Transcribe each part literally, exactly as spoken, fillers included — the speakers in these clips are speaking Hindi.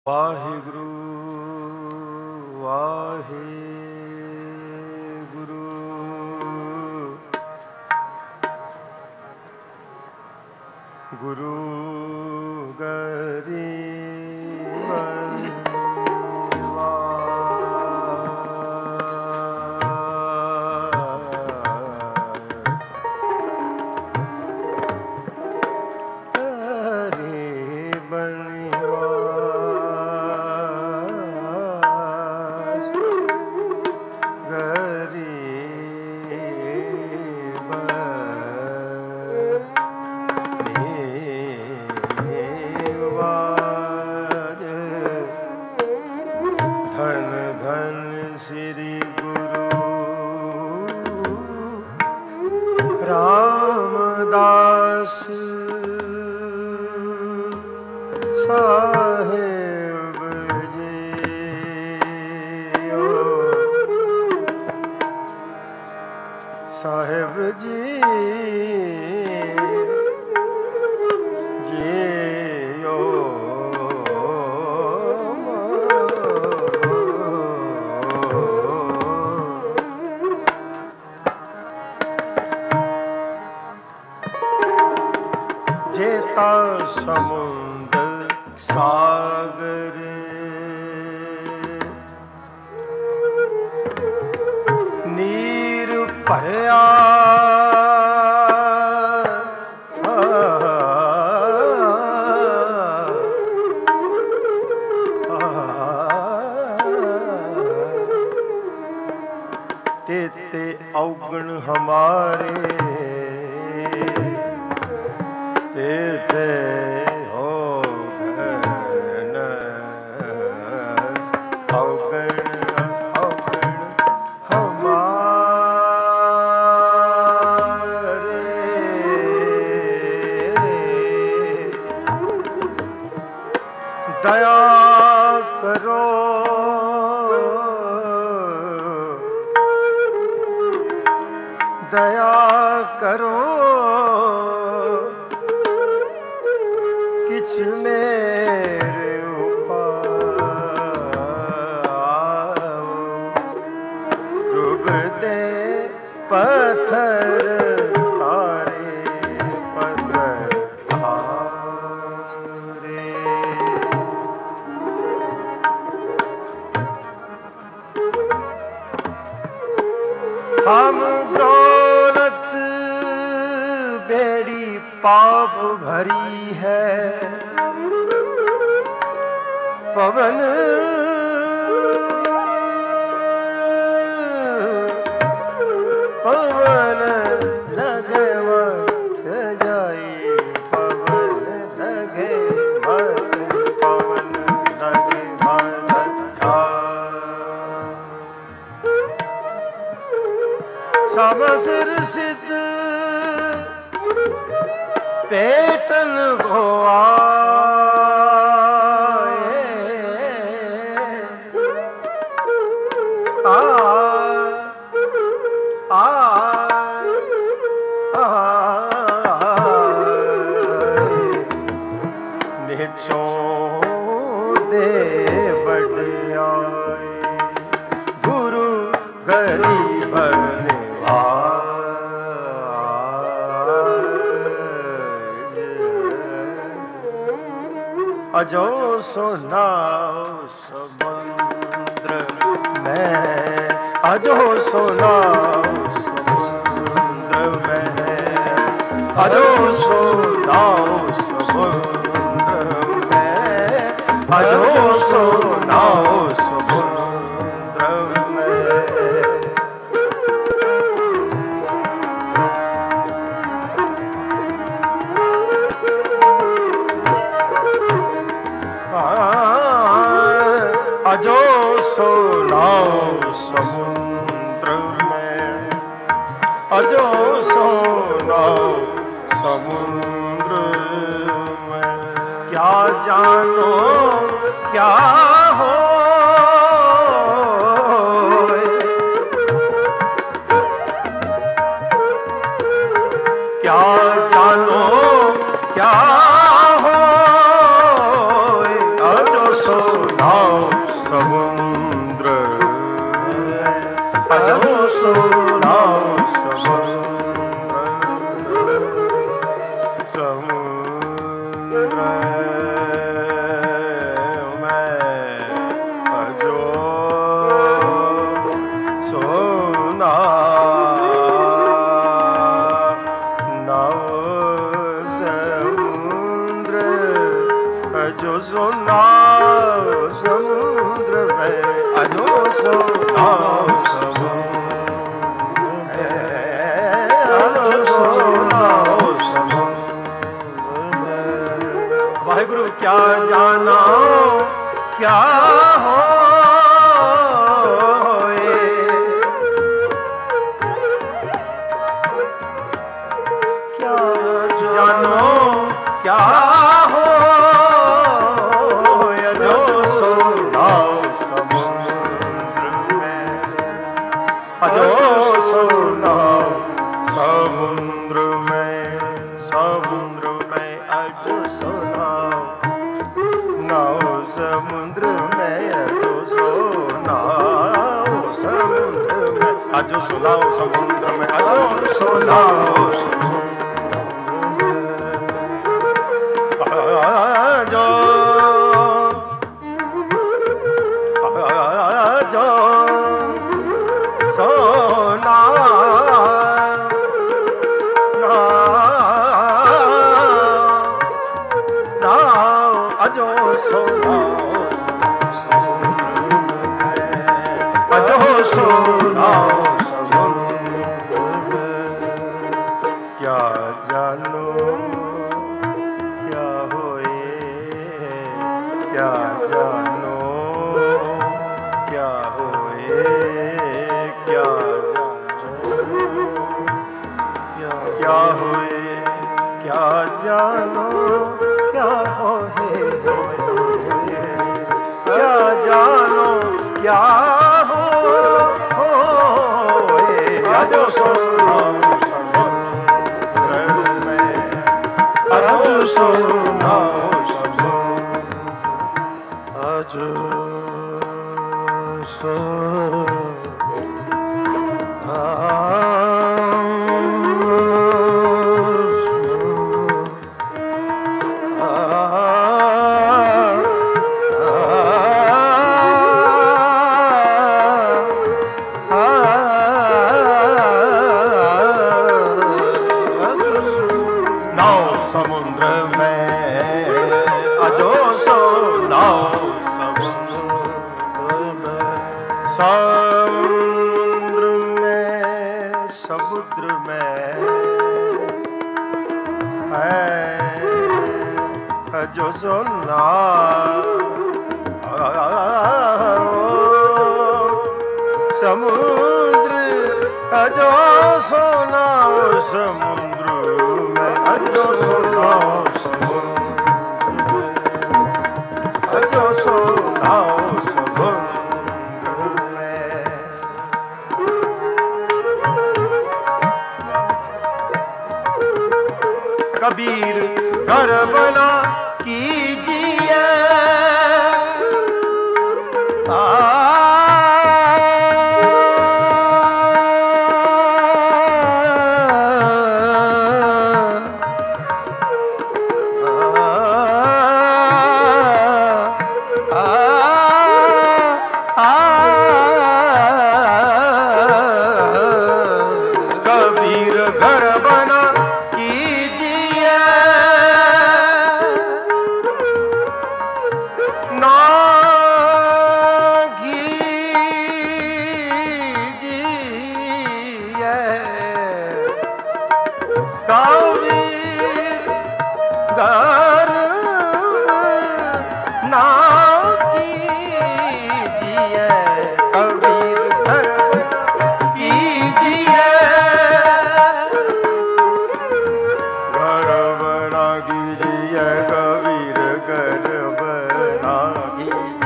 वाहिगुरु वाहिगुरु गुरु रामदास साहेब जी साहेब जी जियो जेता समुंदर सागर नीर भरया तेते अवगुण हमारे तेते हो गण अवगण अवगण हमारे दया करो दया करो किछ मेरे ऊपर डूब दे पत्थर तारे पत्थर तारे हम दौलत बेड़ी पाप भरी है पवन पवन लगे मत जाई पवन लगे मत पवन लगे मत समसिर सिद्ध पेटन गोआ आ आ आ निचों दे बढ़ियाई गुरु गरीब अजो सुनाओ समुद्र में अजो सुनाओ समुद्र में अजो सुनाओ समुद्र में अजो सुनाओ समुद्र में अजो सुनाओ समुद्र में अजो सुनाओ समुद्र में क्या जानो क्या हो क्या जानो क्या हो अजो सो नाव समुद्र अजो सो नाव समुद्र समुद्र में अजो सोना जो सोना समुद्र में अजो सोना समुद्र अजो सोना समुद्र। वाहिगुरु क्या जाना क्या हो क्या जानो क्या समुद्र में समुद्र में अजो सोना नाव समुद्र में अजो सोना समुद्र में अजो सोना समुद्र में अजो सोना अजो अजो सोना अजो सोना अजो सोना क्या जानो क्या होए क्या जानो क्या होए क्या जानो क्या होए क्या जानो क्या होए क्या जानो क्या हो अजो सोना समुद्र में अजो सोना अजो समुद्र में अजो सोना समुद्र में समुद्र में है अजो सोना समुद्र अजो सोना समुद्र में अजो सोना समुद्र अजो सोना समुद्र में कबीर घर बना कीजिए आ कबीर घर बना कीजिए ना कीजिए कबीर घर ना कीजिए कबीर घर कीजिए घर बना कीजिए कबीर घर बना कीजिए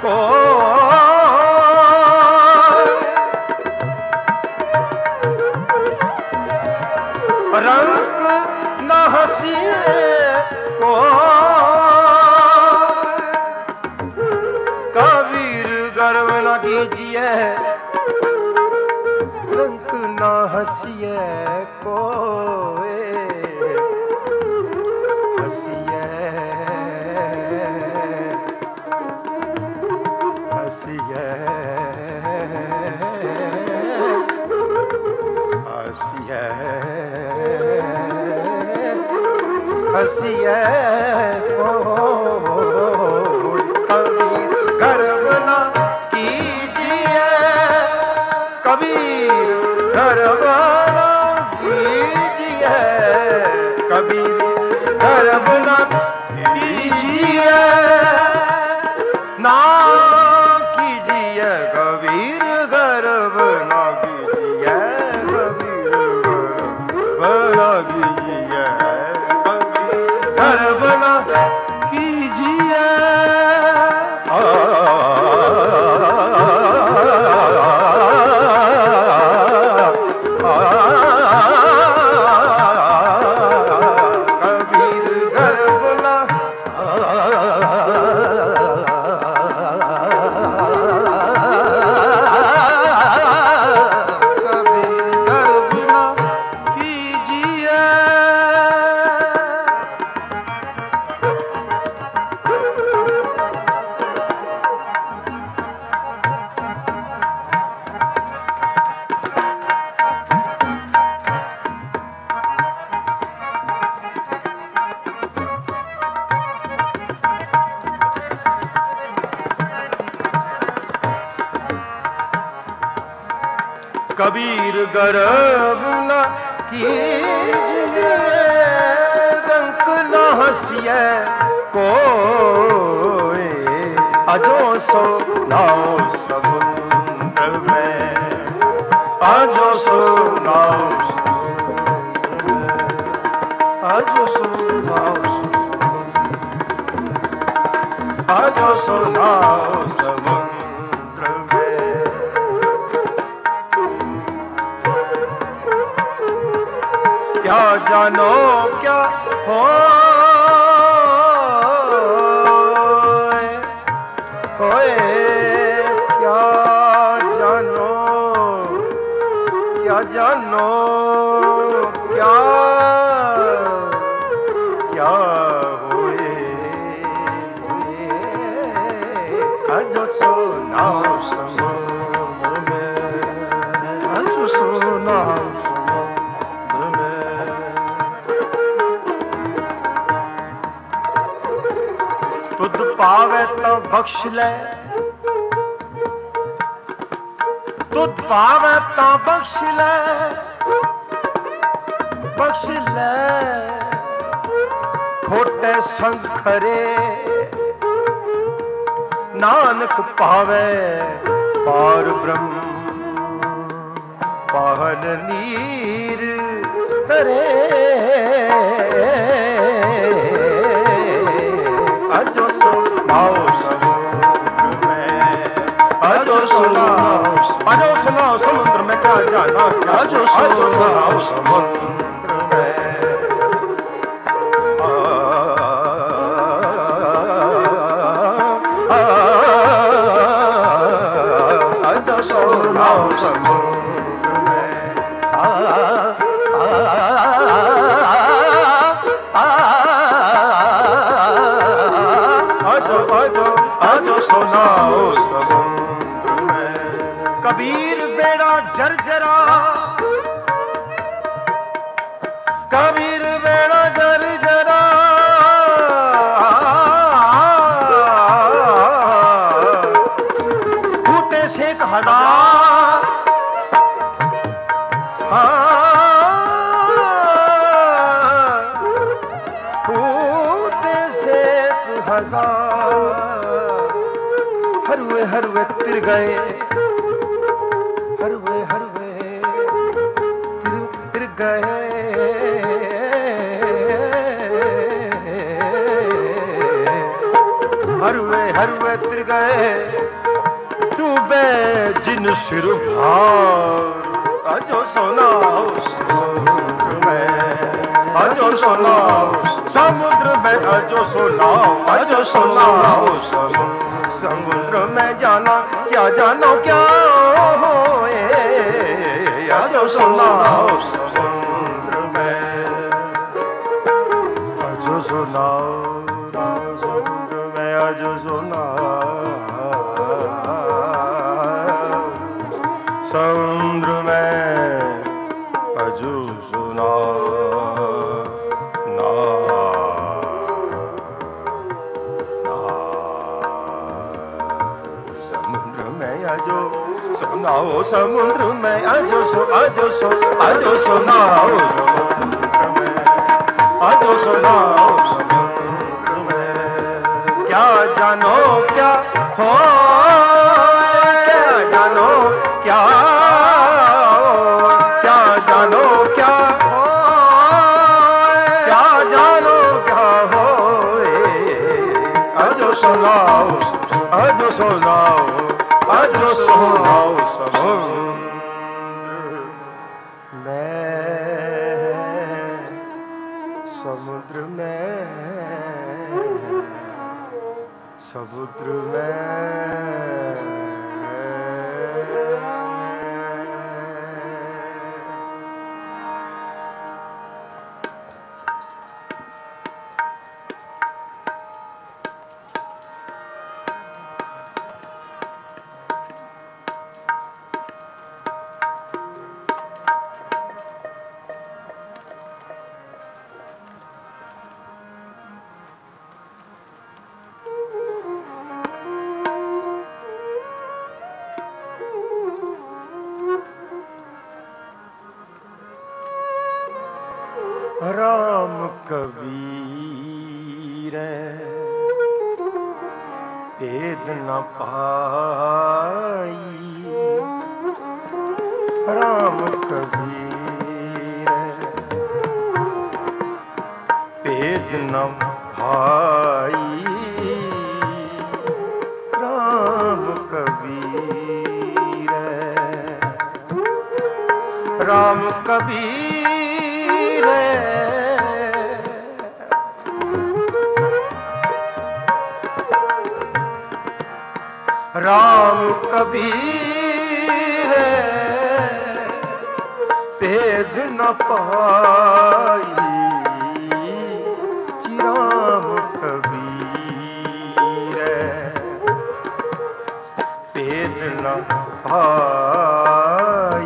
को रंग न हंसिए को कबीर गर्व न कीजिए रंग न हंसिए को हंसिए हंसिए हंसिए हंसिए कबीर गर्व न कीजिए कबीर गर्व न कीजिए कबीर गर्व न कीजिए ना कीजिए कबीर गर्व न कीजिए कबीर गर्व न कीजिए गर्व न कीजिए कबीर गर्व न कबीर गर्व न कीजिए कबीर गर्व न कीजिए रंग न हंसिए कोई अजो सो नाव समुद्र में अजो सो नाव अजो सो नाव अजो सो नाव समुद्र में क्या जानो क्या हो होए क्या जानो क्या जानो क्या क्या होए अजो सो नाव समुद्र में अजो सो नाव तुद पावे तो बख्श ले तुद पावे तो बख्श ले बख्श ले खोटे संखरे नानक पावे पार ब्रह्म पाहन नीर करे अजो सो नाव समुद्र में अजो सो नाव अजो सो नाव समुद्र में क्या जाना अजो सो नाव समुद्र में अजो सो नाव समुद्र में अजो सुनाओ समुद्र में कबीर बेड़ा जर्जरा कबीर बेड़ा जर्जरा फूटे शेख हजार फूटे शेख हजार हरवे हरवे तिर गए हरवे हरवे तिर तिर गए हरवे हरवे तिर गए डूबे जिन सिर भार अजो सुनाओ समुद्र में अजो सुनाओ समुद्र में अजो सुनाओ अजो सुनाओ समुद्र में जाना क्या जानो क्या होए अजो सुनाओ समुद्र में अजो सुनाओ समुद्र में अजो सुनाओ समुद्र में अजो सुनाओ सुनाओ समुद्र में अजो सो अजो सो अजो सुनाओ समुद्र में अजो सुनाओ समुद्र में क्या जानो क्या हो क्या जानो क्या क्या जानो क्या हो क्या जानो क्या हो अजो सुनाओ अजो सुनाओ अजो सुनाओ समुद्र में समुद्र में समुद्र में राम कबीर भेद न पाई राम कबीर भेद न भाई राम कबीर राम कबीर राम कबीर भेद न पाई जी राम कबीर भेद न पाई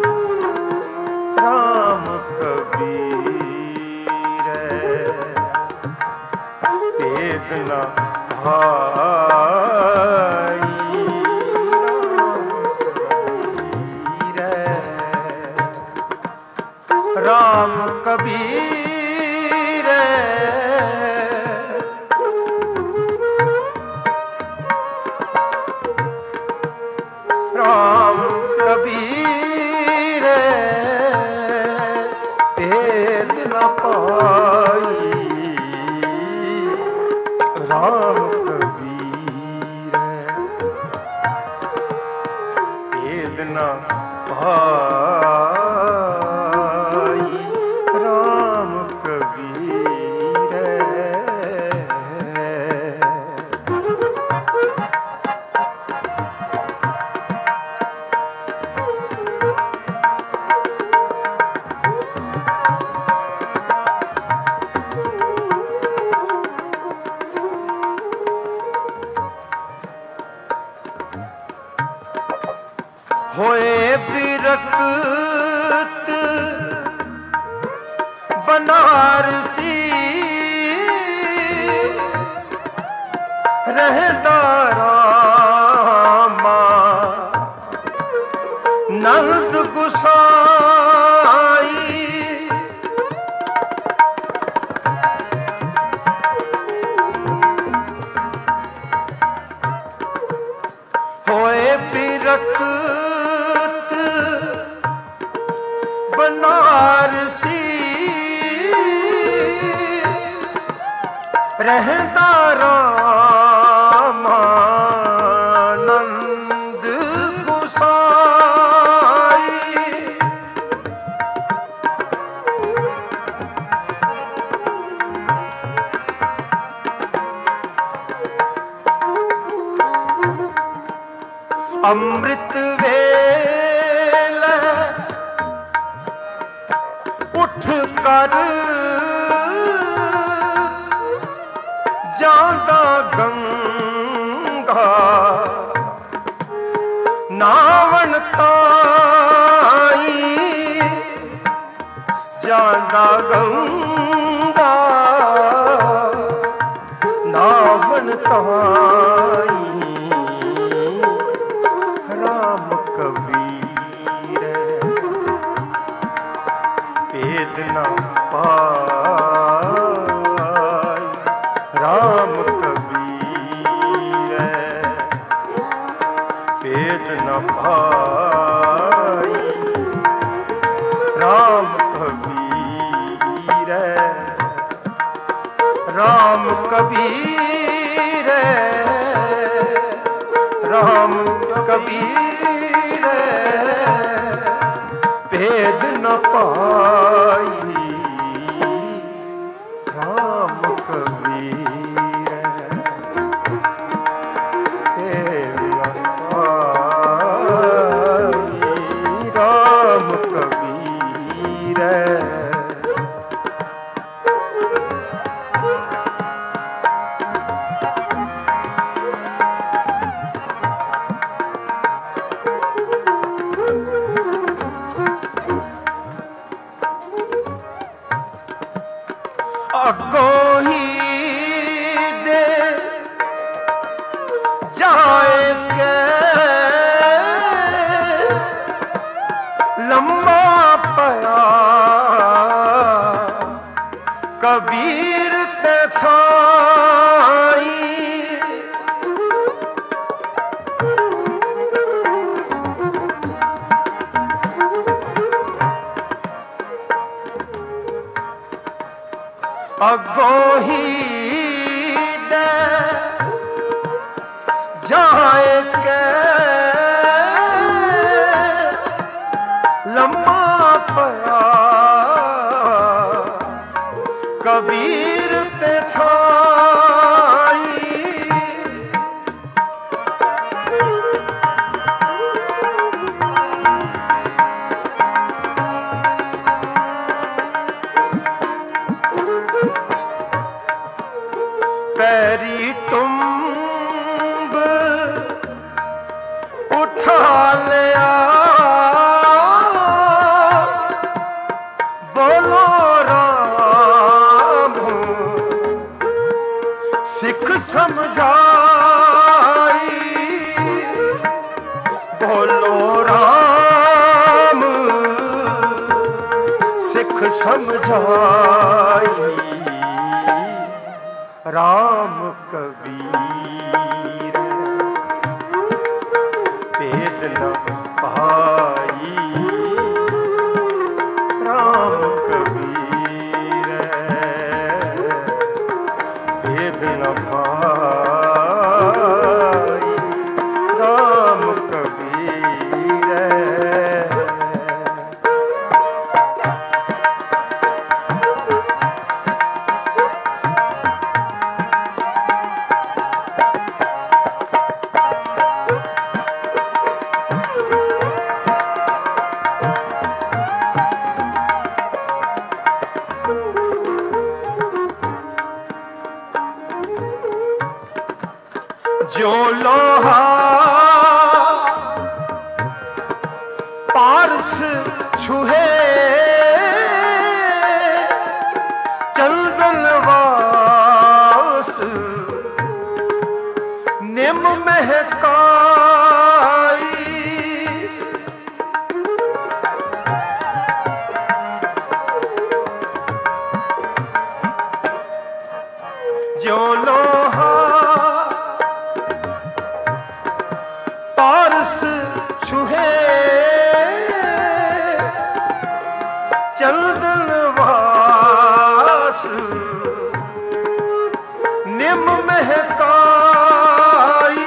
राम कबीर भेद न पाई राम कबीर राम कबीर भेद न पाई राम कबीर भेद न पाई राम कबीर होए बिरक्त बनारसी रहता रामा नंद गुसाई होए बिरक्त बनारसी रहता रामा ਅੰਮ੍ਰਿਤ ਵੇਲੇ ਉੱਠ ਕਰ ਜਾਂਦਾ ਗੰਗਾ ਨਾਵਣ ਤਾਈ ਜਾਂਦਾ ਗੰਗਾ ਨਾਵਣ ਤਾਈ ਰਾਮ ਕਬੀਰ ਭੇਦ ਨਾ ਪਾਈ ਰਾਮ ਕਬੀਰ ਭੇਦ ਨਾ ਪਾਈ ਰਾਮ ਕਬੀਰ ਰਾਮ ਕਬੀਰ ਰਾਮ ਕਬੀਰ ਭੇਦ ਨ ਪਾਈ ਰਾਮ ਕਬੀਰ ਭੇਦ ਨ ਪਾਈ ਰਾਮ ਕਬੀਰ ਅੱਗੋਂ ਹੀ ਦੇ ਜਾਏ ਕੇ ਲੰਮਾ ਪਿਆ ਕਬੀਰ ਤੇ ਥਾਈ ਅੱਗੋਂ ਹੀ ਦੇ ਜਾਏ ਕੇ ਲੰਮਾ ਪਿਆ ਕਬੀਰ ਤੇ ਥਾਈ ਪੈਰੀ ਟੁੰਬ ਉਠਾ ਲਿਆ ਬੋਲੋ ਰਾਮ ਸਿੱਖ ਸਮਝਾਈ ਬੋਲੋ ਰਾਮ ਸਿੱਖ ਸਮਝਾਈ ਰਾਮ ਕਬੀਰ ਭੇਦ ਨ ਪਾਈ ਰਾਮ ਕਬੀਰ ਭੇਦ ਨ ਪਾਈ ਰਾਮ ਕਬੀਰ ਜੋ ਲੋਹਾ ਪਾਰਸ ਛੁਹੇ ਚੰਦਨ ਵਾਸ ਨਿਮ ਮਹਿਕਾਈ ਜੋ ਲੋਹਾ ਪਾਰਸ ਛੁਹੇ ਚੰਦਨ ਵਾਸ ਨਿਮ ਮਹਿਕਾਈ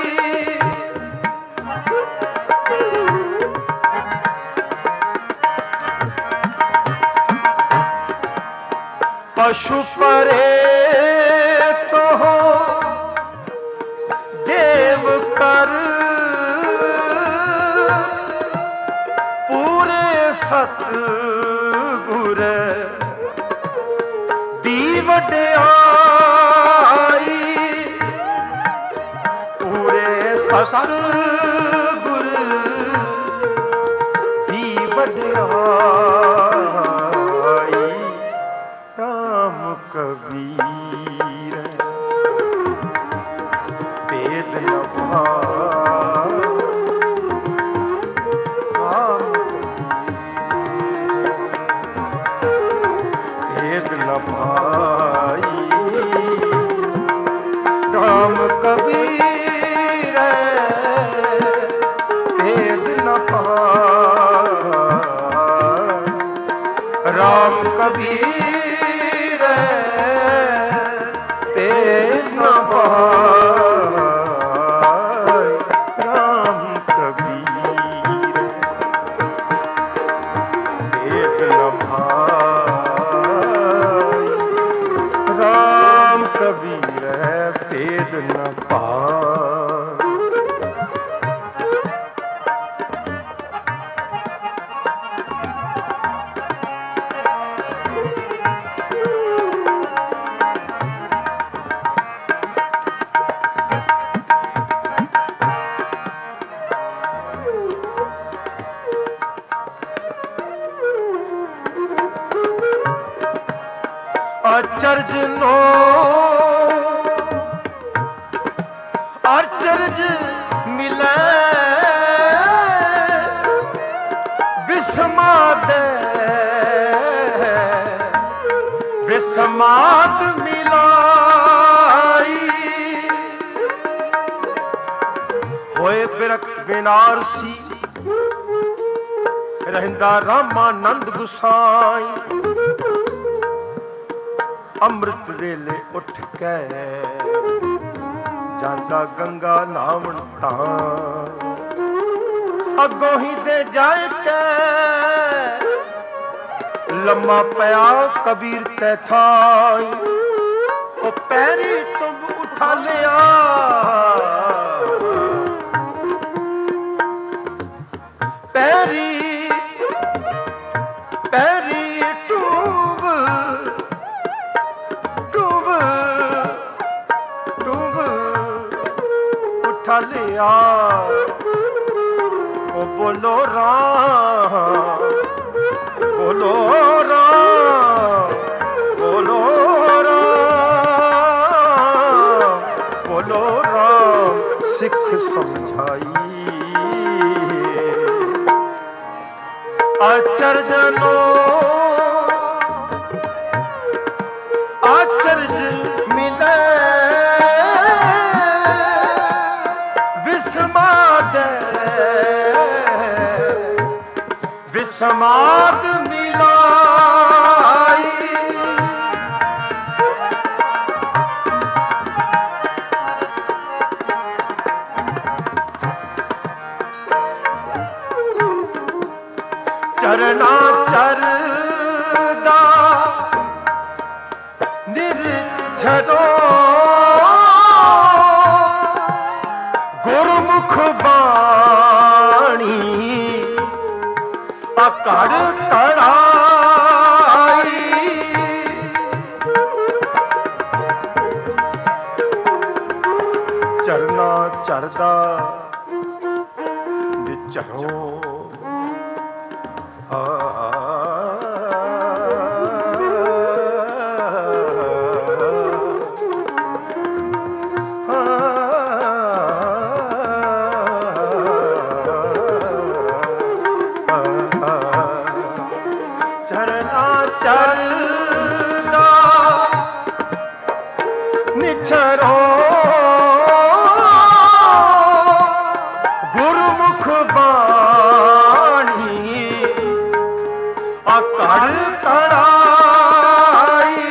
ਪਸ਼ੂ ਪਰੇ ਤੋਂ ਦੇਵ ਕਰ सतगुर दी वड्याई पूरे सतगुर दी वड्याई राम कबीर भेद न भाई भेद न भाई राम कबीर भेद न भाई राम कबीर भेद न भाई राम कबीर भेद न भाई राम कबीर भेद न पाई। अचरज नो अचरज मिले विस्माद विस्माद मिलाई होए बिरख बिनारसी रहंदा रामानंद गुसाई अमृत वेले उठ के जांदा गंगा नावन तां अगों ही दे जाए के लम्मा पया कबीर ते थाई ओ पैरी तुम उठा लिया पैरी पैरी टूब उठा लिया ओ बोलो राम बोलो राम बोलो राम बोलो राम सिख समझाई अचरजनो अचरज मिले विस्माद विस्माद मिलाई चरना चरदा निर्झरो गुरमुख बाणी अकड़ कड़ाई चरना चरदा विचरो चरना चरदा निछरो गुरमुख बाणी अकड़ कड़ाई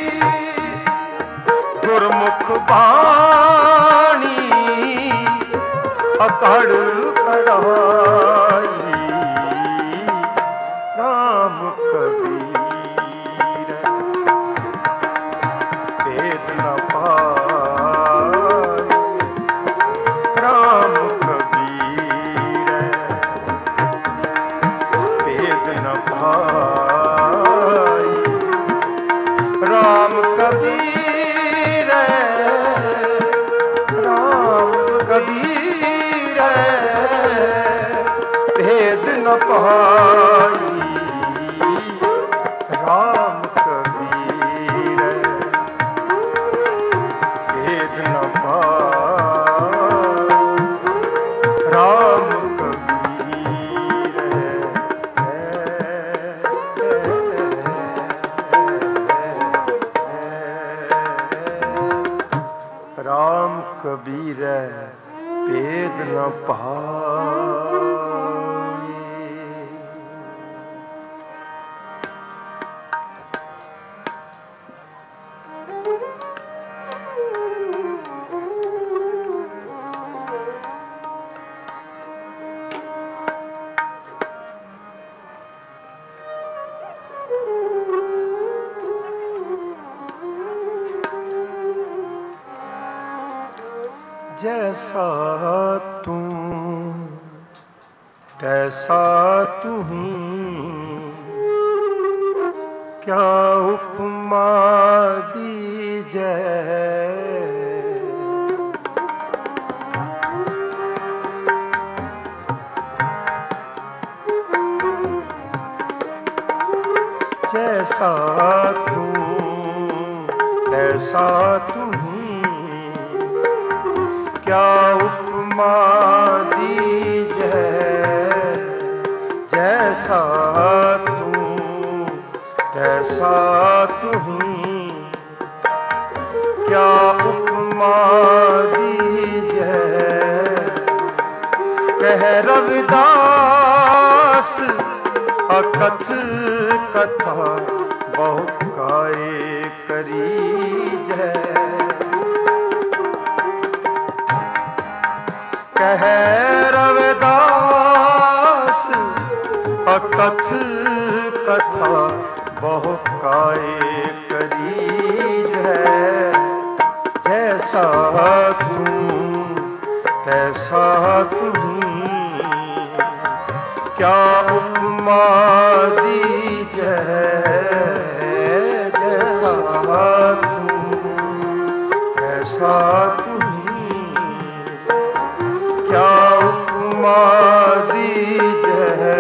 गुरमुख बाणी अकड़ कड़ाई राम कबीर भेद न पाई राम कबीर भेद न पाई, राम कबीर भेद न पाई, राम कबीर राम कबीर भेद न पाई। जैसा तू तैसा तू ही, क्या उपमा दीजै। जैसा तू तैसा तू ही, क्या उपमा दीजै। जैसा तू तैसा तू ही, क्या उपमा दीजै। कह रविदास अकथ कथा, बहु काय करीजै। कह रविदास अकथ कथा, बहु काय करीजै। जैसा तू तैसा तू ही, क्या उपमा दीजै। जैसा तू तैसा तू ही, क्या उपमा दीजै।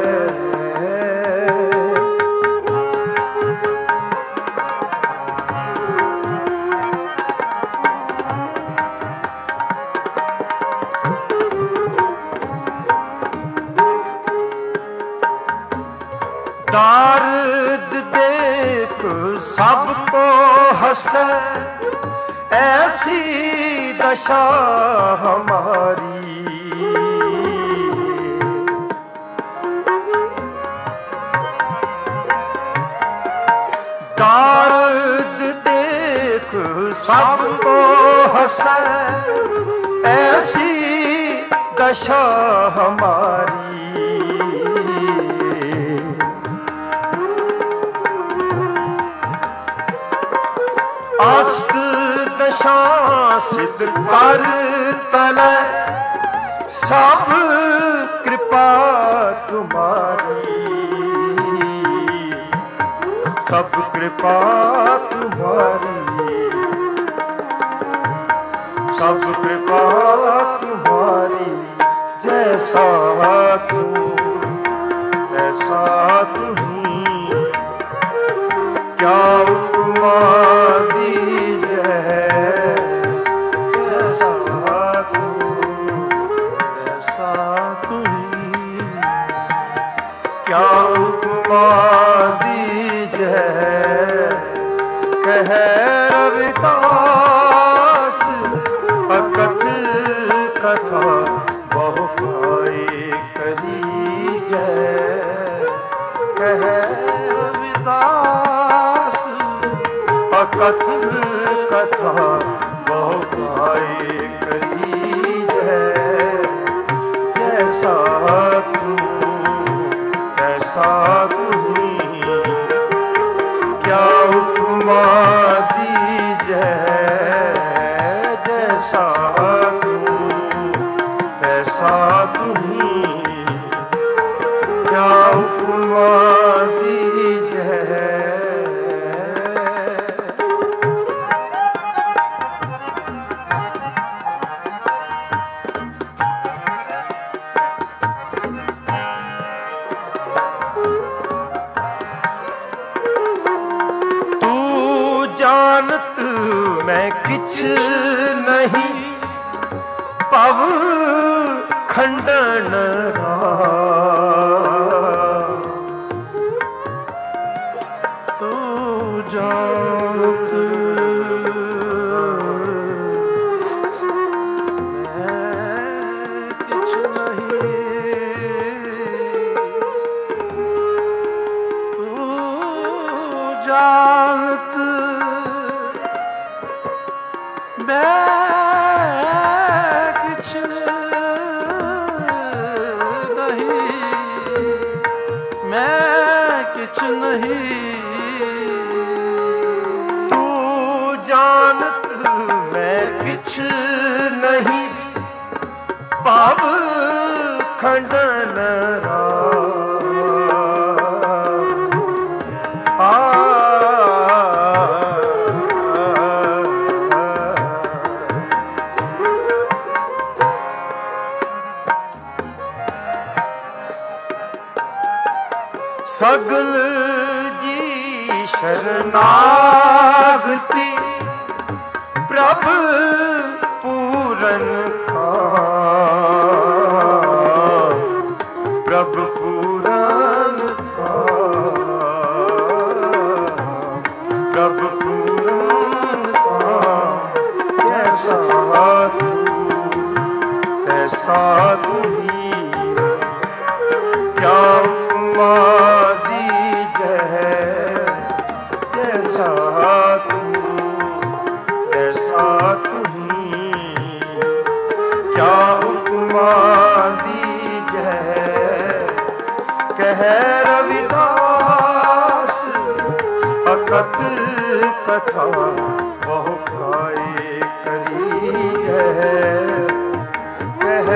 दार्द देख सबको हंसे, ऐसी दशा हमारी। दार्द देख सबको हंसे, ऐसी दशा हमारी। अस्त दशा सिद्ध कर तले, सब कृपा तुम्हारी। सब कृपा तुम्हारी, सब कृपा तुम्हारी। जैसा तू तैसा तू ही, क्या उपमा दीजै। जैसा तू तैसा तू ही, क्या उपमा दीजै। कह रविदास अकथ कथा, बहु काय करीजै। कह रविदास अकथ कथा, बहु काय करीजै। जैसा तू तैसा तू ही, क्या उपमा दीजै। जैसा तू तैसा तू ही, क्या उपमा दीजै। खंडन तू जानत मैं किछ नहीं, तू जानत मैं किछ किछ नहीं, तू जानत मैं किछ नहीं, पाव खंडन सगल जी शरणागति प्रभु पूरन का, प्रभु पूरन का, प्रभु पूरन का, कैसा तू तैसा तू ही, क्या रविदास अकथ कथा बहु खाए करी है, कह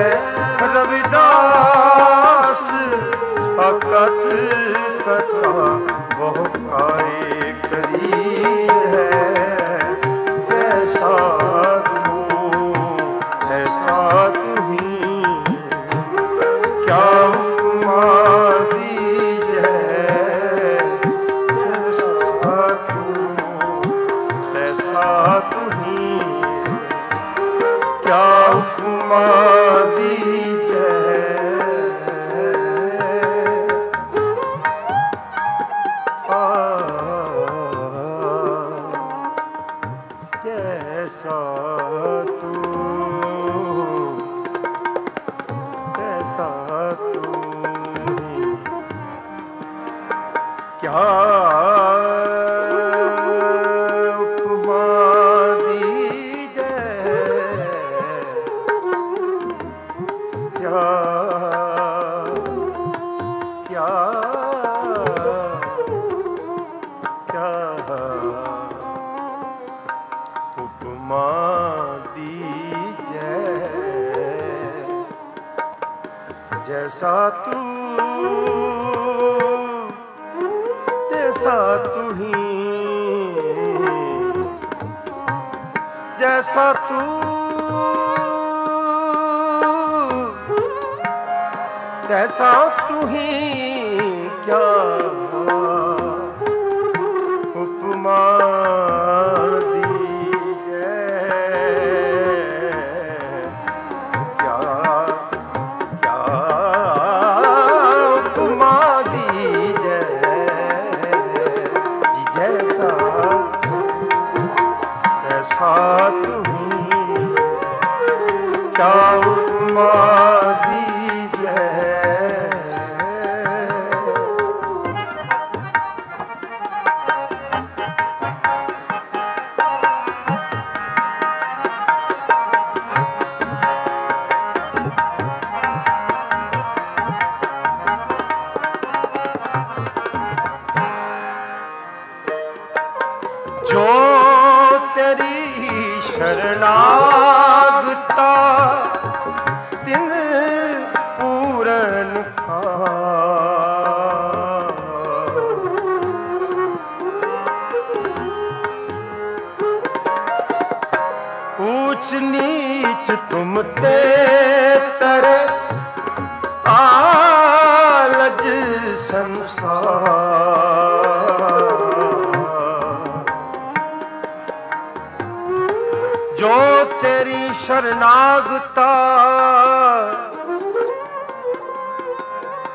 रविदास अकथ कथा बहु खाए करी है, जैसा तू ऐसा तू ही, क्या जैसा तू तैसा तू ही, जैसा तू तैसा तू ही, क्या उपमा जो तेरी शरणागता तिन पूरन का, ऊंच नीच तुम ते तरे आलज संसार, जो तेरी शरणागता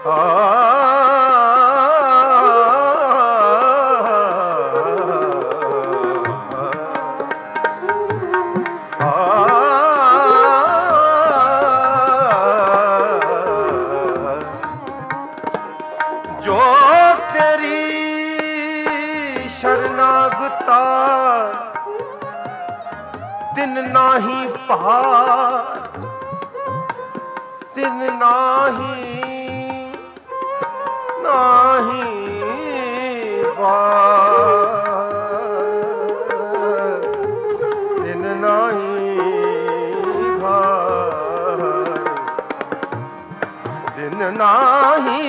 तिन नाही पार, तिन नाही नाही पार, तिन नाही पार, तिन नाही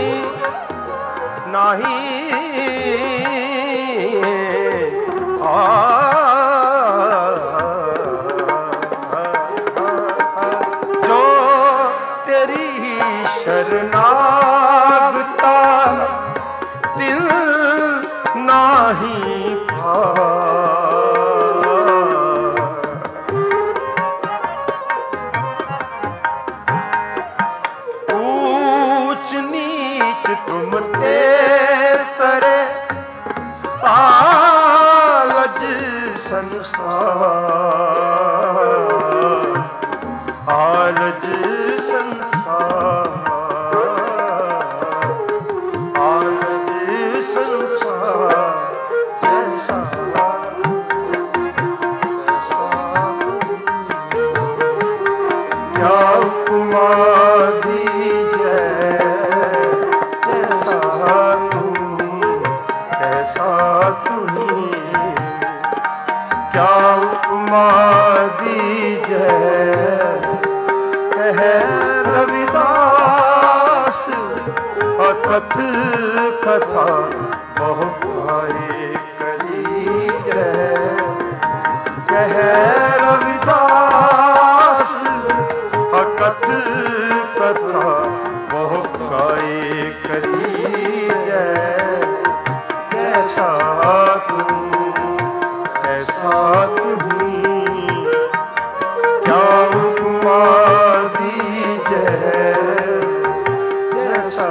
नाही पार। शरनागता तिल नाही पार। ऊंच नीच तुम ते तरे आलज संसार, आलज संसार, कथ कथा बहु भाई करी है, कह रविदास कथ कथा बहु भाई करी है। जैसा तुम ऐसा तुम्ही, क्या उपमा दीजिए। जैसा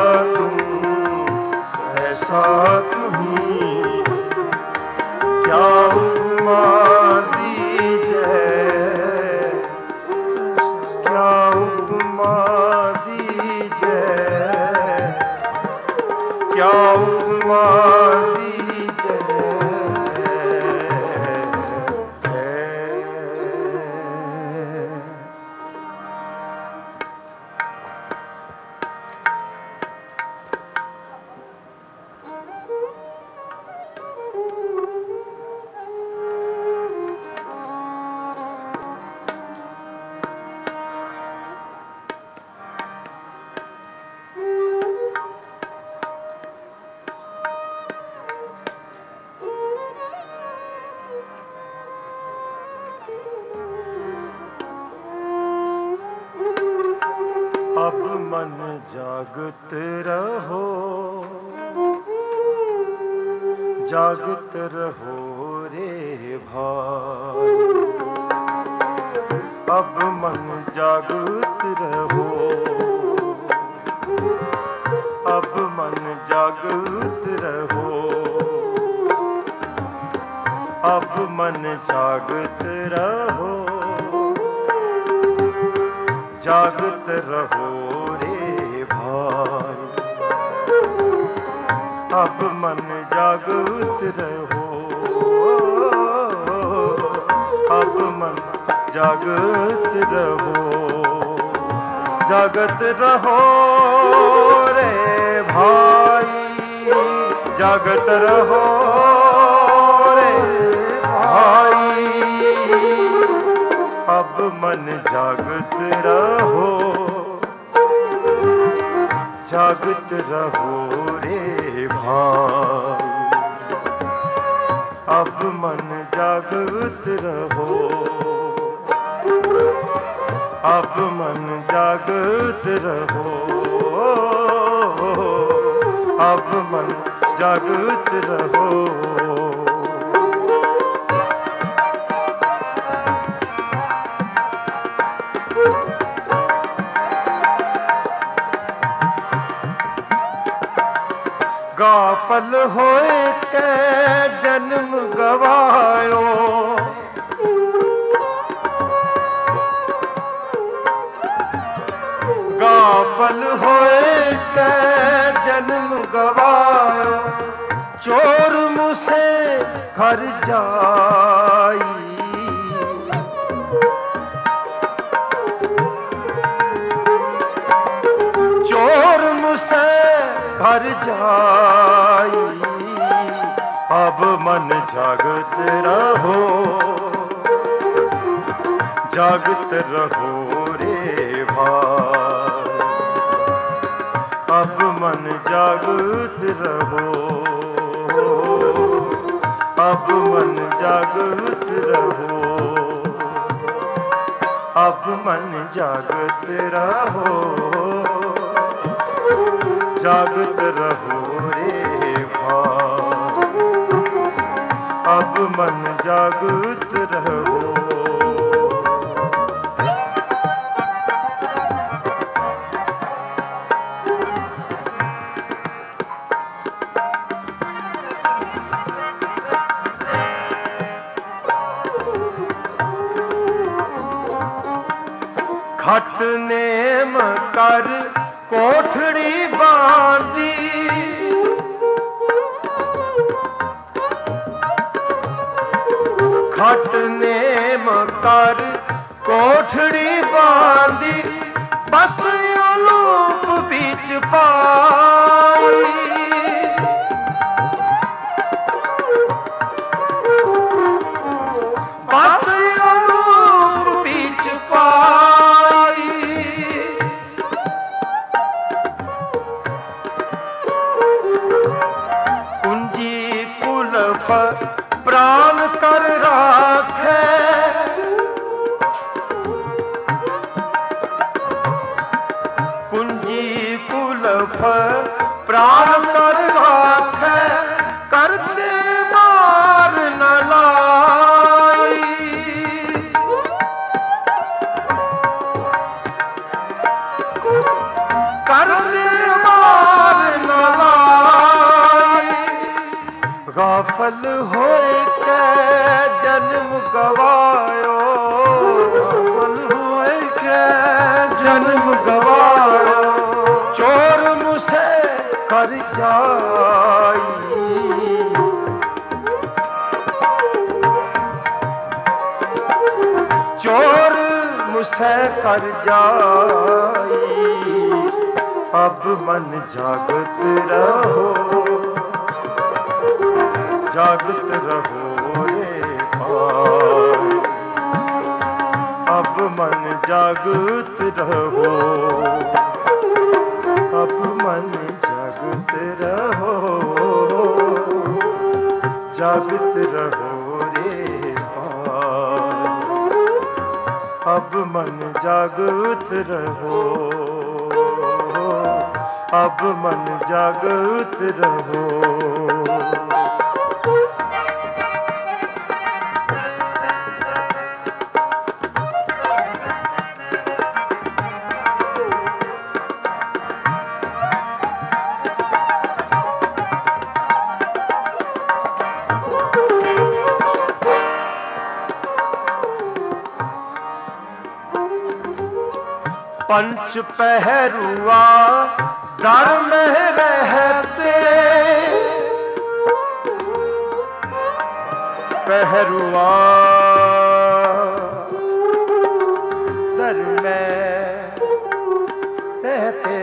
तुम्ही, क्या उपमा दीजिए, क्या उपमा दीजिए, क्या उपमा दीजिए। अब मन जागत रहो, जागत रहो रे भाई। अब मन जागत रहो, अब मन जागत रहो, अब मन जागत रहो, जागत रहो रे भाई। अब मन जागत रहो, अब मन जागत रहो, जागत रहो रे भाई, जागत रहो रे भाई। अब मन जागत रहो, जागत रहो रे भाई। अब मन जागत रहो, अब मन जागत रहो, अब मन जागत रहो। गाफल होए के जन्म गवायो, गाफल होए के जन्म गवायो, चोर मुझसे घर जाई, चोर मुझसे घर जाई, अब मन जागत रहो, जागत रहो रे भाई, अब मन जागत रहो, अब मन जागत रहो, अब मन जागत रहो, जागत रहो रे भाई, अब मन जागत रहो। खट नेम कर कोठड़ी बांधी, खट नेम कर कोठड़ी बांधी, बस अलोप बीच पाई, बस अलोप बीच पाई, कुंजी कुलफ प्राण कर राखे, कुंजी कुलफ प्राण कर राखे, करते मार न लाई, करते मार न लाई, गाफल होए के जन्म गवायो, गाफल होए के जन्म गवायो, चोर मुझसे कर जाई, चोर मुझसे कर जाई, अब मन जागत रहो, जागत रहो रे भाई, अब मन जागत रहो, अब मन जागत रहो, जागत रहो रे भाई, अब मन जागत रहो, अब मन जागत रहो। पंच पहरुआ दर में रहते, पहरुआ दर में रहते,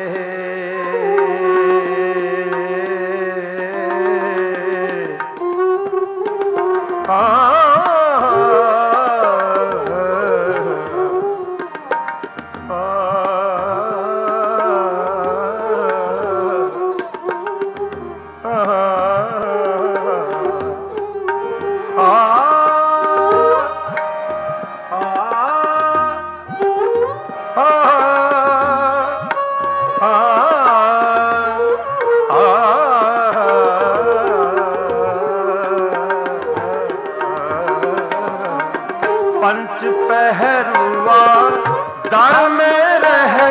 पंच पहरुआ दर में रह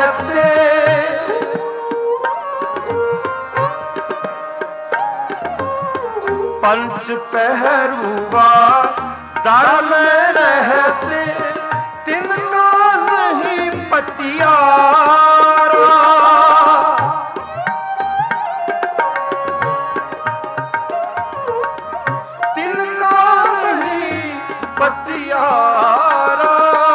पंच पहरुआ दर में रहते, तिनका नहीं पतियारा। तिनका नहीं पतियारा।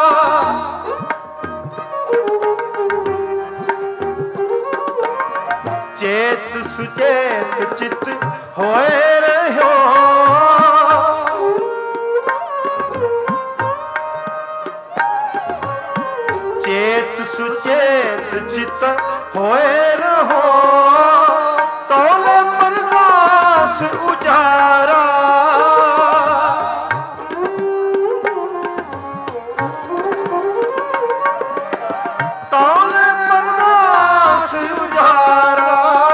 चेत सुचेत चित होए रहो, चेत सुचेत चित होए रहो, तौले प्रकाश उजारा। तौले प्रकाश उजारा।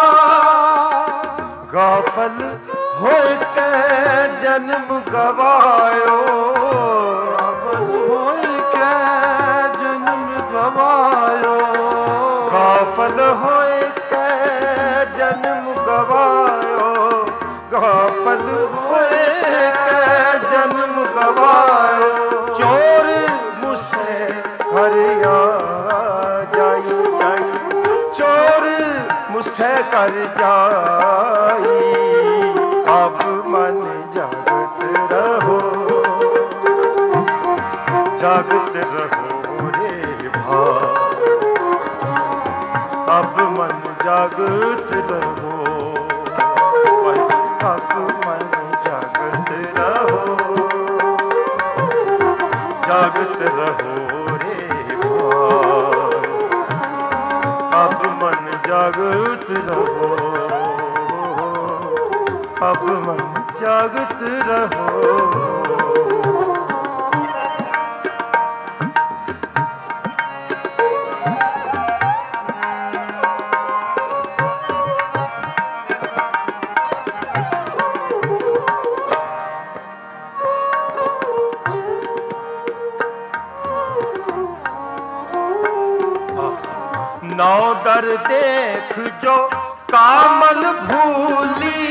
गाफल होए के जन्म गवायो, गाफल होए के जन्म गवायो। गाफल होए के जन्म गवायो, गाफल होए के जन्म गवायो। चोर मुझसे हरिया जाई जाई, चोर मुझसे कर जाई। अब मन जागत रहो, जागत रहो रे भाई। अब मन जागत रहो, अब मन जागत रहो, जागत रहो रे भाई। अब मन जागत रहो, अब मन जागत रहो। नौ दर देख जो कामल भूली,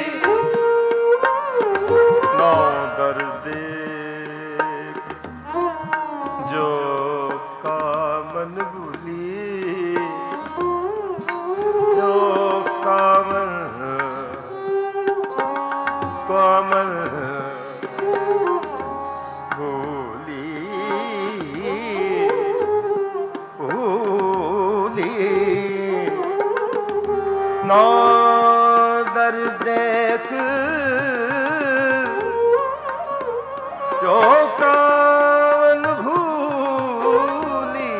नौ दर देख जो कामल भूली, जो कामल कामल नौ दर देख जो कामल भूली,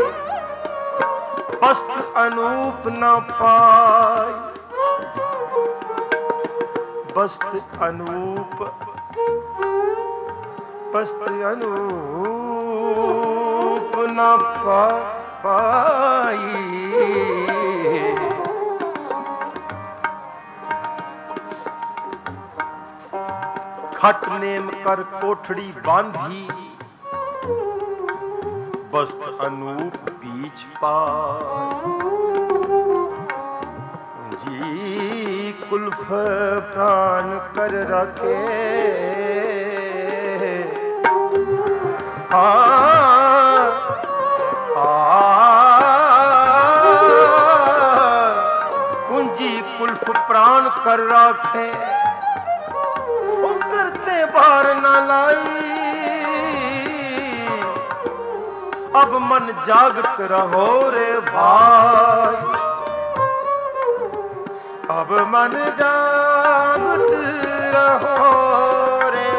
पस्त अनूप न पाई। पस्त अनूप, पस्त अनूप न पा पाई। खट नेम कर कोठड़ी बांधी, बस्त अनूप बीच पाई। जी कुल्फ प्राण कर रखे, आ, आ, कुंजी कुल्फ प्राण कर रखे, बार न लाई। अब मन जागत रहो रे भाई, अब मन जागत रहो रे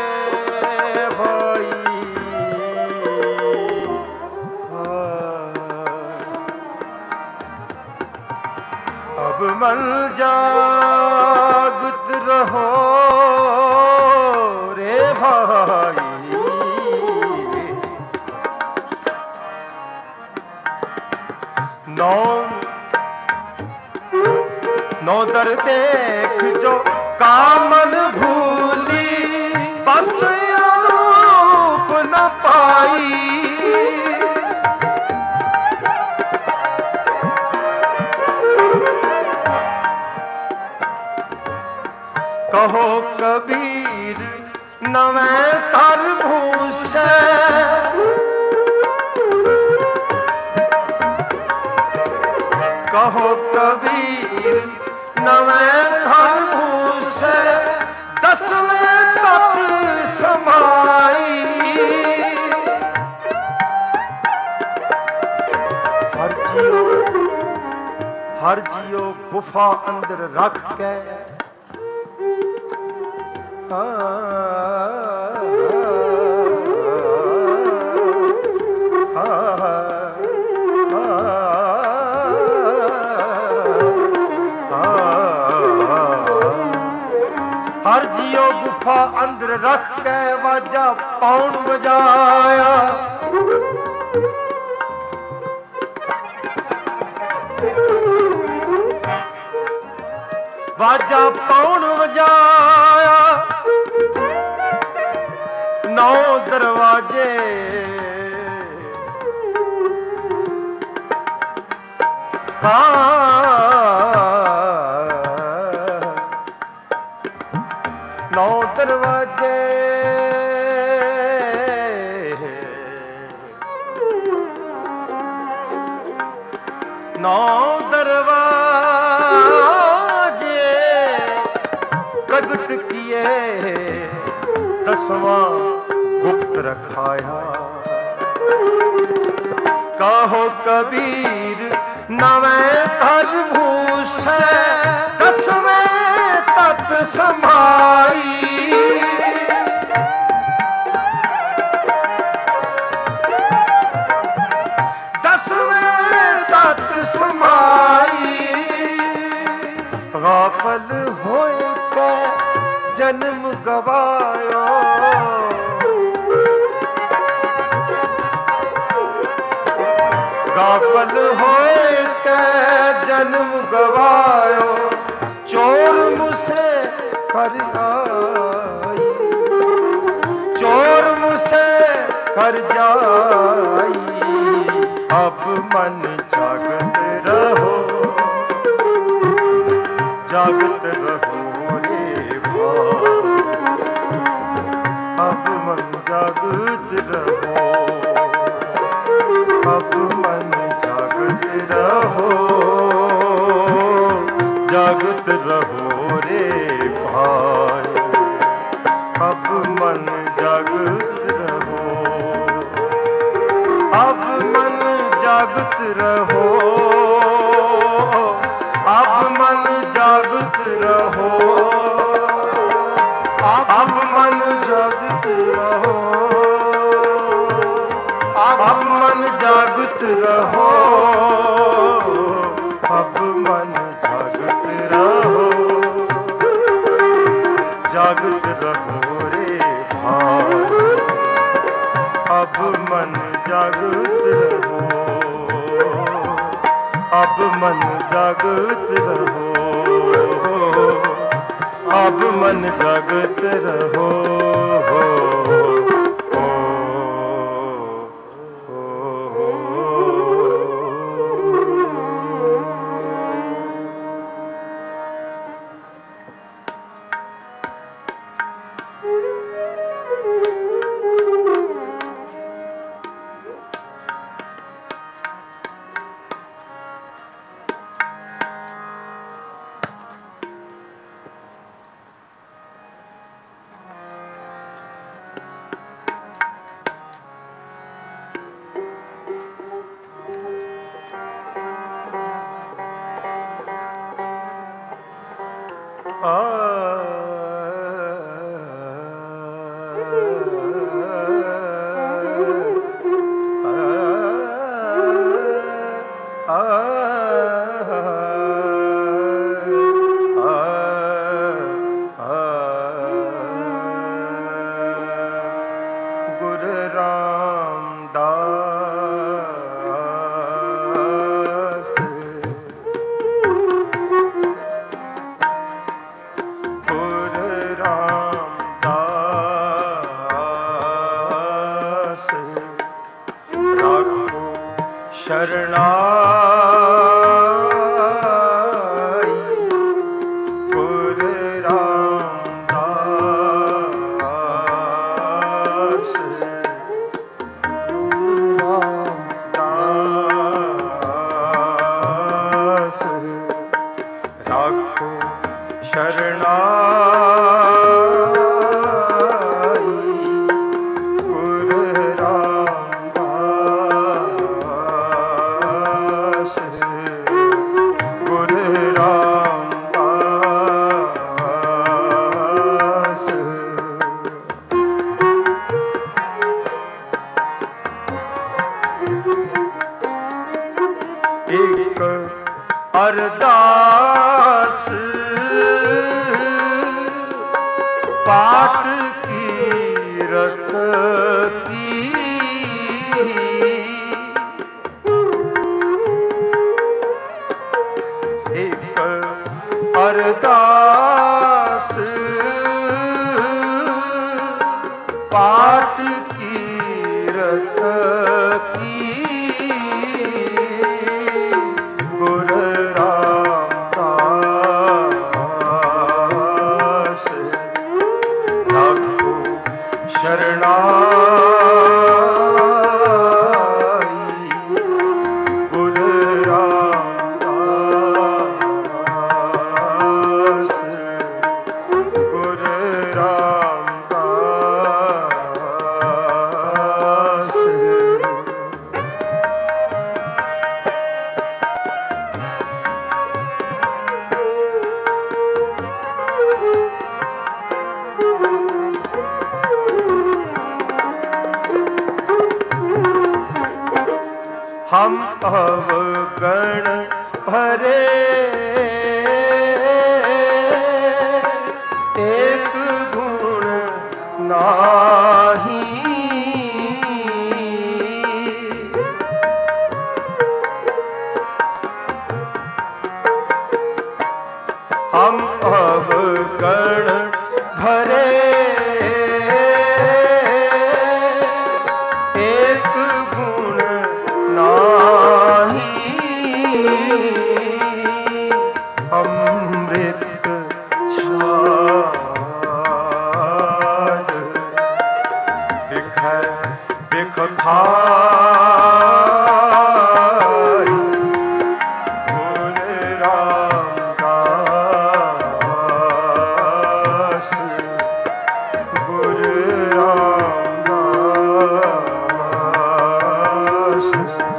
भाई। अब मन जागत रहो रे भाई। नौ नौ दर देख जो कामन भूली, बस्त अनूप न पाई। कहो कहो कबीर नवे घर भूसे दसवें तक समाई। हर जियो हर जियो गुफा अंदर रख के हर जियो गुफा अंदर रख के वाजा पौन बजाया। वाजा पौन बजाया नौ दरवाजे नौ दरवाजे नौ दरवाजे प्रगट किए दसवां गुप्त रखाया। कहो कबीर नवे घर भूसे दसवें तक समाई। दसवें तक समाई गाफल होए के जन्म गवायो। गाफल होए के जन्म गवायो चोर मुझसे कर आई। चोर मुझसे कर जाई अब मन जागत रहो जागत रहो रे भाई। अब मन जागत रहो अब मन जागत रहो जागत रहो रे भाई। अब मन जागत रहो अब मन जागत रहो अब मन जागत रहो अब मन जागत रहो अब मन जागत रहो अब मन जागत रहो जागत रहो रे भाई। अब मन जागत रहो अब मन जागत रहो अब मन जागत रहो। एक अरदास पाठ कीरत की, एक अरदास पाठ कीरत की, गुर रामदास लाखो शरणाई, गुर रामदास, गुर रामदास। हम अवगण भरे एक गुण नाही, हम अवगण भरे एक गुण नाही, अमृत छाद बिख बिख खाई, गुर रामदास, गुर रामदास,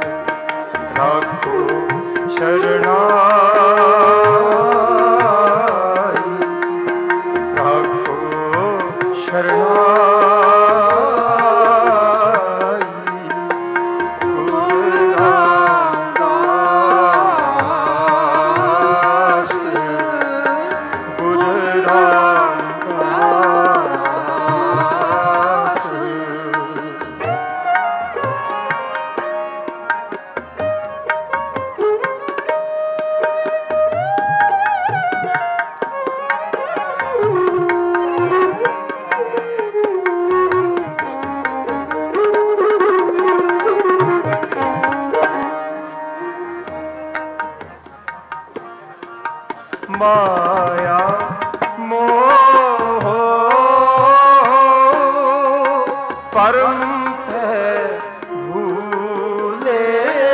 राखो शरणाई, राखो शरणाई, गुर रामदास, गुर रामदास। माया मोह परम है भूले,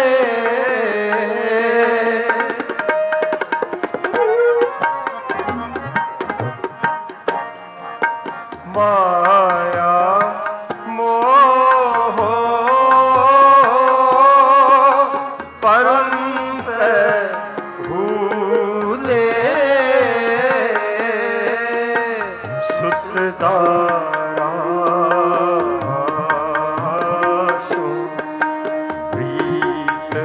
माया मोह परम है भूले, सुतदारा सो प्रीत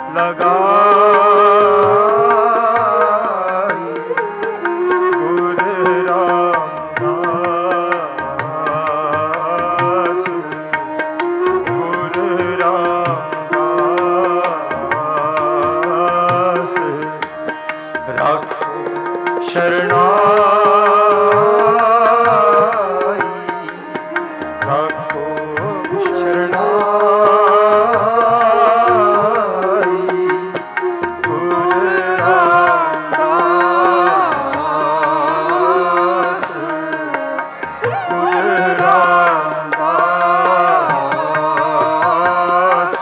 लगाई, गुर रामदास, गुर रामदास, राखो शरणाई, राखो शरणाई, गुर रामदास, गुर रामदास।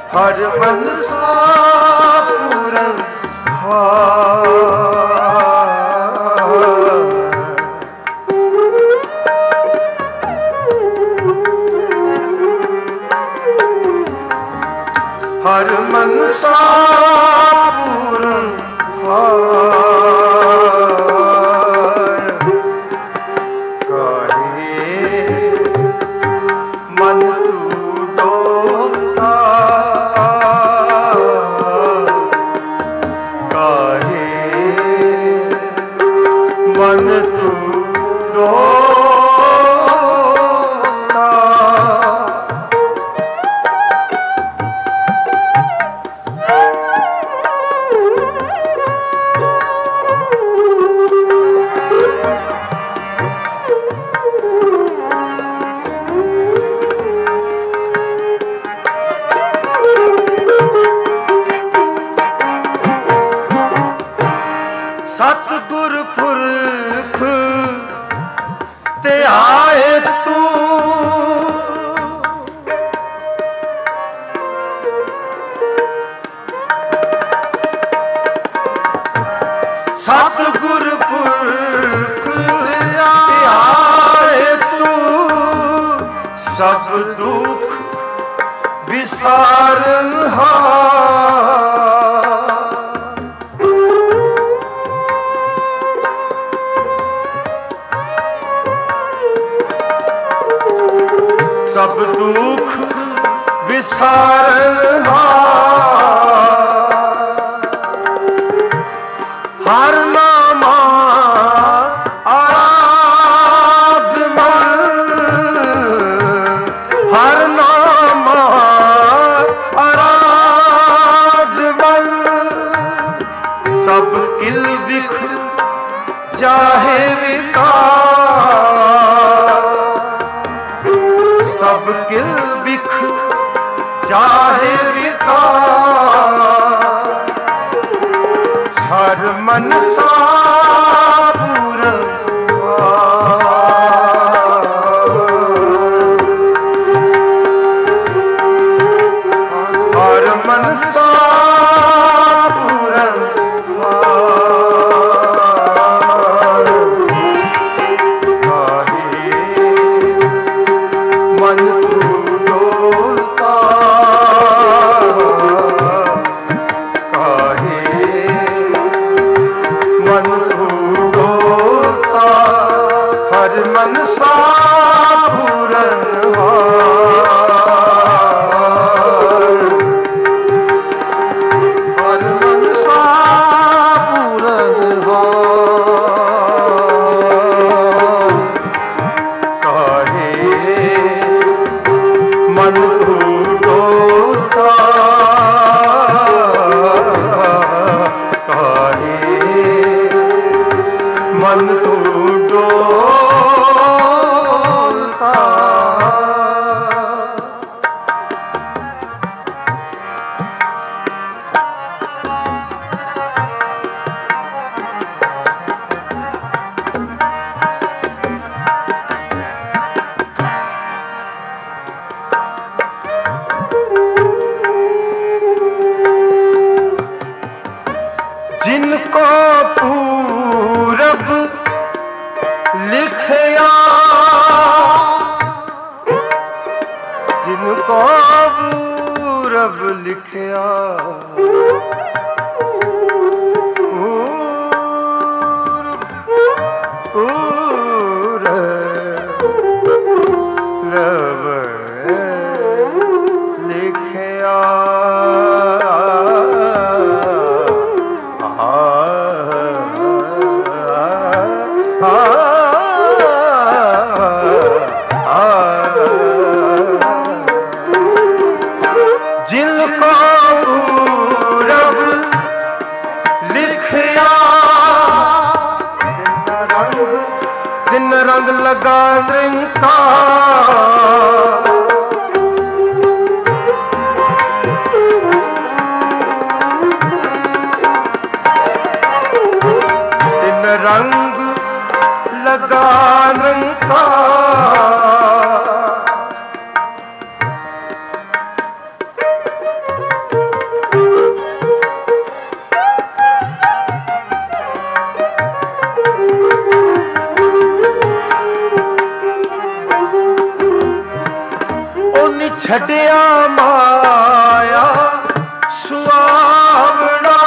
ਹਰ ਮਨਸਾ ਪੂਰਨ ਹਰ ਮਨਸਾ ਪੂਰਨ ਸਤਿਗੁਰ ਪੁਰਖ ਤੇ ਆਏ ਤੂੰ ਸਤਿਗੁਰ ਪੁਰਖ ਤੇ ਆਏ ਤੂੰ ਸਭ ਦੁੱਖ ਵਿਸਾਰਨਹਾਰ ਸਭ ਦੁੱਖ ਵਿਸਾਰਨਹਾਰ ਹਰ ਨਾਮਾ ਆਰਾਧ ਮਨ ਹਰ ਨਾਮਾ ਆਰਾਧ ਮਨ ਸਭ ਕਿਲ ਵਿਖ ਜਾਹੇ ਵਿਕਾਰ ਸਭ ਕਿਲ ਬਿਖ ਚਾਹੇ ਵਿਕਾਰ ਹਰ ਮਨਸਾ ਪੂਰਨ ਹਰ ਮਨਸਾ ਪੂਰਨ ਮਨ ਤੂੰ ਡੋਲਤਾ ਕਾਹੇ ਮਨ ਤੂੰ ਡੋਲਤਾ ਹਰ ਮਨਸਾ ਪੂਰਨ ਹਰ ਮਨਸਾ ਪੂਰਨ ਕਾਹੇ ਮਨ ਤੂੰ ਡੋਲਤਾ ਕਾਹੇ ਮਨ ਤੂੰ ਡੋਲਤਾ जिनको पूरब लिखया जिनको पूरब लिखया पूरब लिखया जिनको पूरब लिखया दिन रंग लगा द्रिंका दिन रंग लगा रंका ਛੱਡਿਆ ਮਾਇਆ ਸੁਆਵਣਾ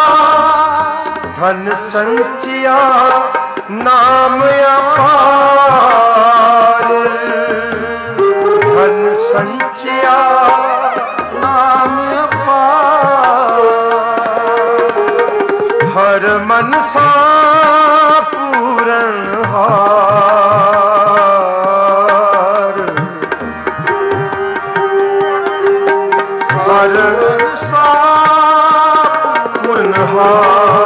ਧਨ ਸੰਚਿਆ ਨਾਮ ਅਪਾਰ ਧਨ ਸੰਚਿਆ ਨਾਮ ਅਪਾਰ ਹਰ ਮਨਸਾ ਪੂਰਨ ਹਾਰ ਹਰ ਮਨਸਾ ਪੂਰਨ ਹਾਰ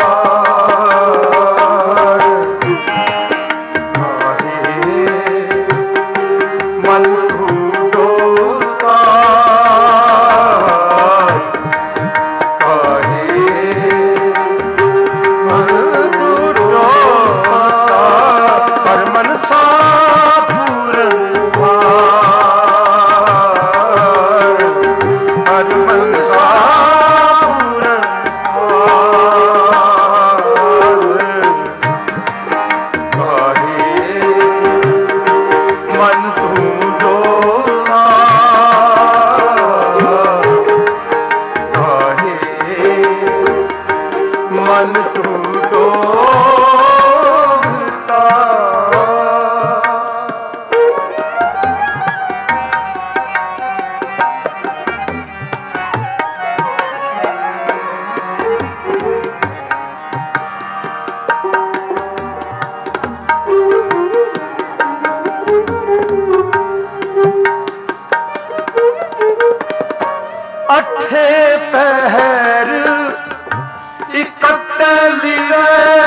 अठे पहर इकट्ठे लिवे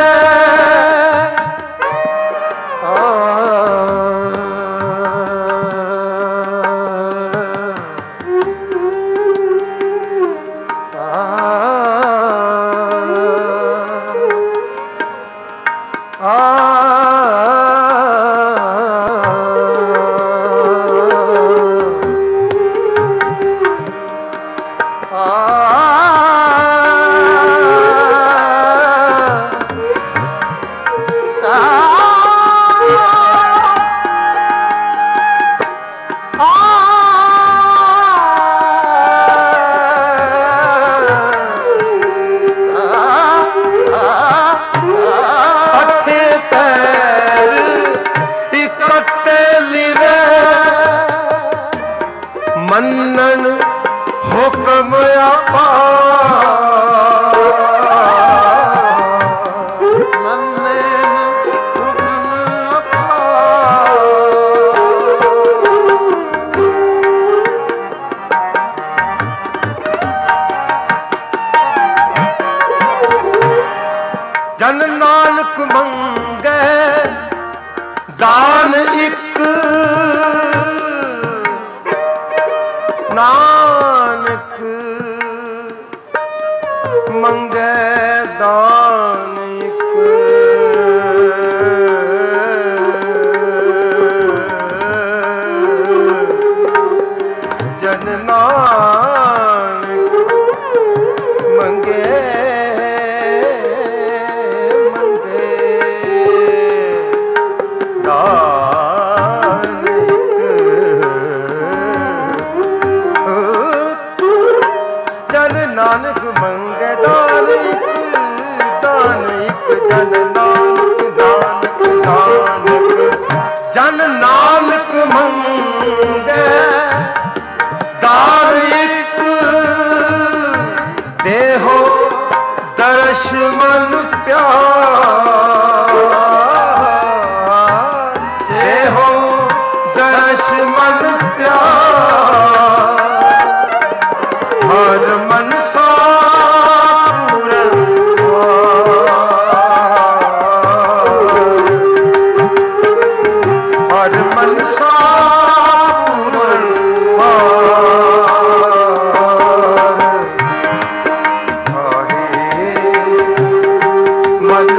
मन्नन हुक्म अपार मन्नन हुक्म अपार जन नानक मंगे दान इक नानक मंगे दान इक जन नानक मंगे मंगे दान जन नानक मंगे दान इक दान इक जन नानक नानक नानक जन नानक मंगे दान इक देहो दर्श मन प्यार देहो दर्श मन प्यार हर मनसा पूरन हर मनसा पूरन मन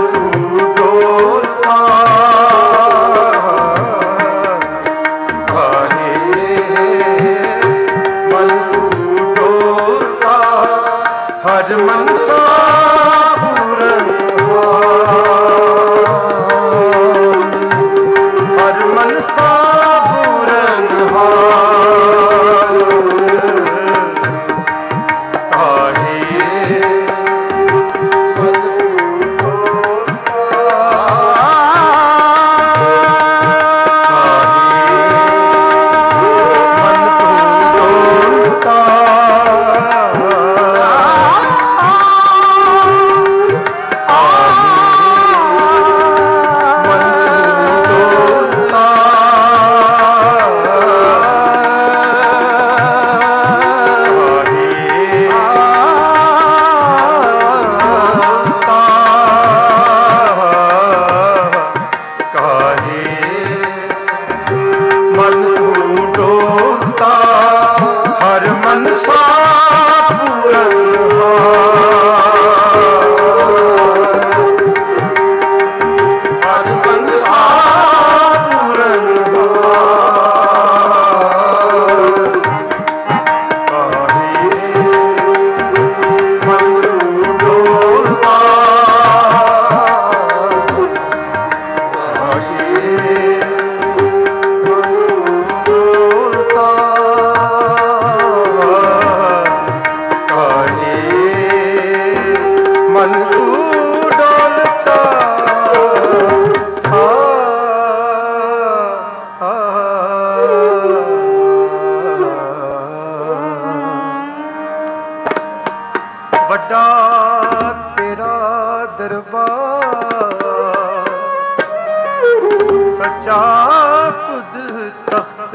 रचा खुद तख्त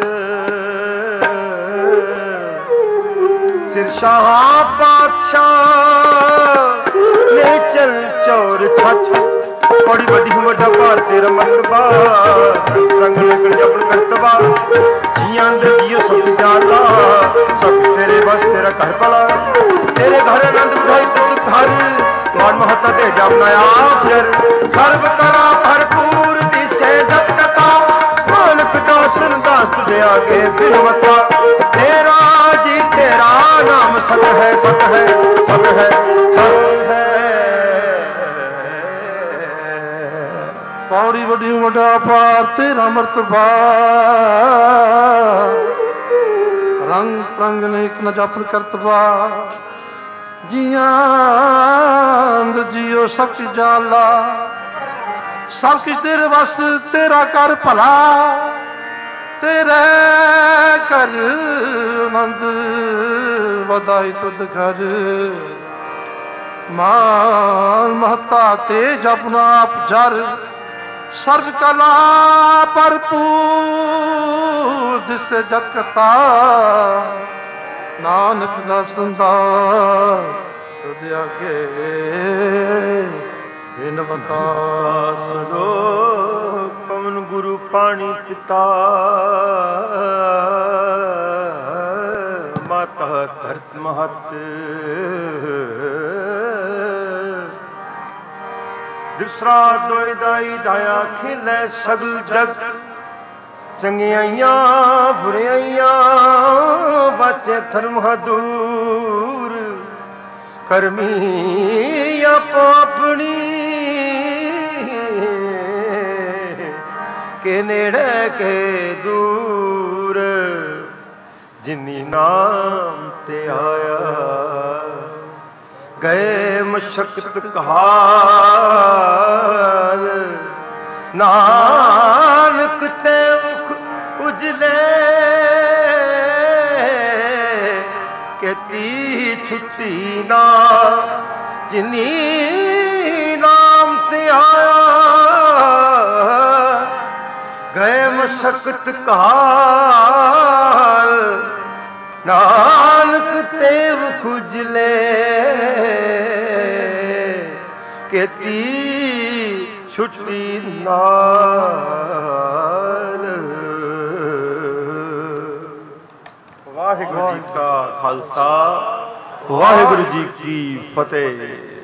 सिर शाह पातशाह ने चल चौर छछ बड़ी बड़ी वड्डा भार तेरा मरतबा रंग निकल जपन करतबा जियां दे जियो सब जाला सब तेरे बस तेरा घर भला तेरे घर आनंद बधाई तुद घर मान महता ते जपना आखिर सर्व कला भरपूर दिसे जत कथा मानक दासन दास तुझे आगे बिनवता तेरा जी तेरा नाम सत है सत है सत है सत है पौड़ी बड़ी वड्डा पार तेरा मरतबा रंग रंग ने एक न जपन करतबा जियां जियो सब जाला सब कुछ तेरे बस तेरा कर भला तेरे कर आनंद वधाई तुद घर मान महता ते जपना आप जर सर्व कला भरपूर जिसे जगता नानक दासन तुद आगे बिनवता सदो पवन गुरु पानी पिता माता धरत महत दूसरा दोई दाई दाया खिलै सगल जग चंगियाइयां बुराइयां बाचे धर्म दूर करमी आपो अपनी के नेड़े के दूर जिनी नाम ते आया गए मशक्कत कहाल नानक ते उजले कहती छुट्टी ना जिनी नाम ते आया गए मशक्कत कहाल नानक तेव खुजले कहती छुट्टी नाल। वाहिगुरु जी का खालसा वाहिगुरु जी की फतेह।